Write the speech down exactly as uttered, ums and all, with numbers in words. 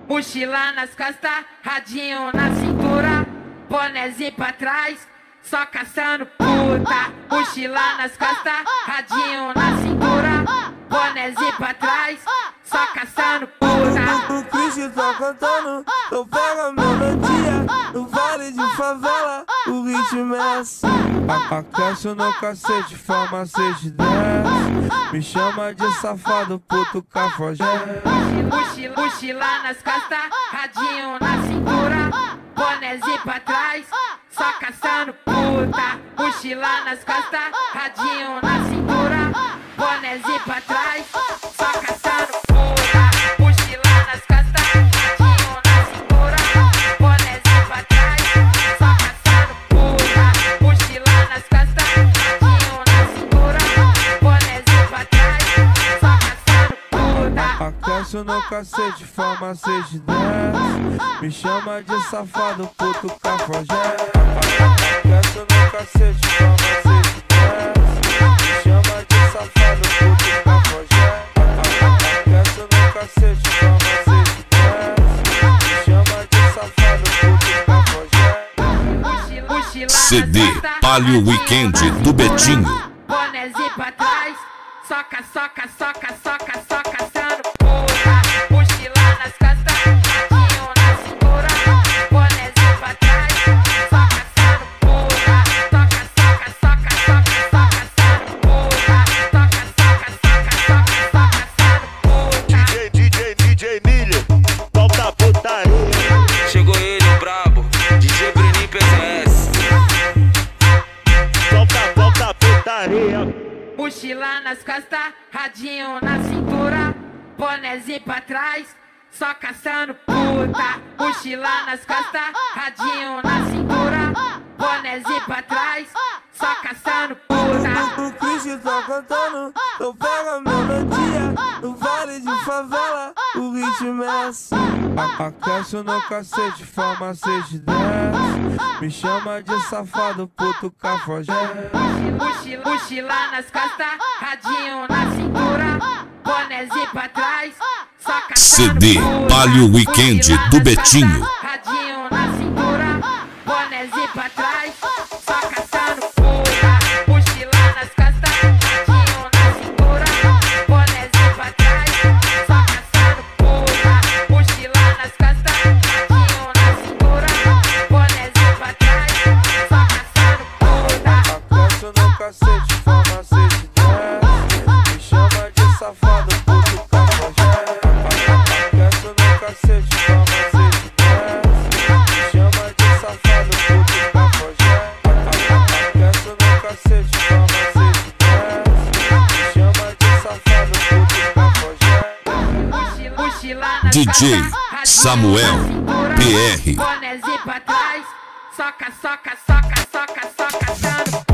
mochila nas costas, radinho na cintura, bonezinho pra trás, só caçando puta. Mochila nas costas, radinho na cintura, bonezinho pra trás, só caçando puta. O Cristo tá cantando, então pega a melodia. No vale de favela, o ritmo é assim. Aquece no cacete, farmacete desce. Me chama de safado, puto cafajé. Mochila, mochila nas costas, radinho na cintura, bonezinho pra trás, só caçando puta. Mochila nas costas, radinho na cintura, bonezinho pra trás, só caçando puta. Mochila nas costas, radinho na cintura, bonezinho pra trás, só caçando puta. Mochila nas costas, radinho na cintura, bonezinho pra trás, só caçando puta. Aquece no cacete, farmacete desce. Me chama de safado, puto cafajé. Aquece no cacete, farmacete desce. Me chama de safado, puto cafajé. Aquece no cacete, farmacete desce. Me chama de safado, puto cafajé. C D Palio Weekend do Betinho. Bonezinho pra trás, soca, soca, soca, soca, soca, caçando puta. Mochila nas costas, radinho na cintura, bonezinho pra trás, só caçando puta. Toca, soca, soca, soca, soca, caçando puta. Toca, soca, soca, soca, soca, caçando puta. D J, D J, D J Milho, volta putaria. Chegou ele, o brabo, D J Breninho P Z S. Volta, volta putaria. Mochila nas costas, radinho na cintura, bonezinho pra trás, só caçando puta. Mochila nas costas, radinho na cintura, bonezinho pra trás, só caçando puta. O Cristo tá cantando, então pega a melodia. No vale de favela, o ritmo é assim. Aquece no cacete, farmacete desce. Me chama de safado, puto cafajé. Mochila, mochila nas costas, radinho na cintura, bonezinho pra trás, só caçando C D puta. Palio Weekend Mochila do nas Betinho. costas, radinho na cintura, bonezinho pra trás, só caçando puta. Mochila nas costas, radinho na cintura, bonezinho pra trás, só caçando puta. Mochila nas costas, radinho na cintura, bonezinho pra trás, só caçando puta. Aquece no cacete, farmacete desce. Me chama de safado, puto cafajé. Aquece no cacete, farmacete desce. Me chama de safado, puto cafajé. Aquece no cacete, farmacete desce. Me chama de safado, puto cafajé. Mochila nas D J costas, radinho Samuel na cintura, P R. bonezinho pra trás, soca, soca, soca, soca, soca, caçando